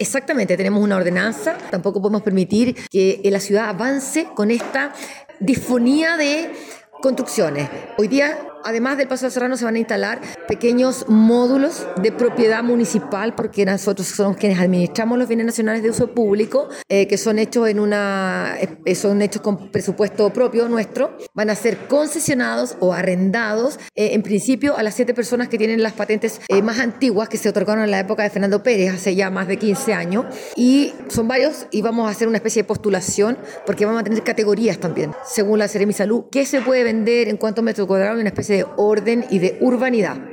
Exactamente, tenemos una ordenanza, tampoco podemos permitir que la ciudad avance con esta disfonía de construcciones. Hoy día, además del Paseo Serrano, se van a instalar pequeños módulos de propiedad municipal, porque nosotros somos quienes administramos los bienes nacionales de uso público, que son hechos son hechos con presupuesto propio nuestro. Van a ser concesionados o arrendados, en principio, a las 7 personas que tienen las patentes más antiguas, que se otorgaron en la época de Fernando Pérez, hace ya más de 15 años. Y son varios, y vamos a hacer una especie de postulación, porque vamos a tener categorías también, según la Seremi Salud, qué se puede vender en cuántos metros cuadrados, en una especie de orden y de urbanidad.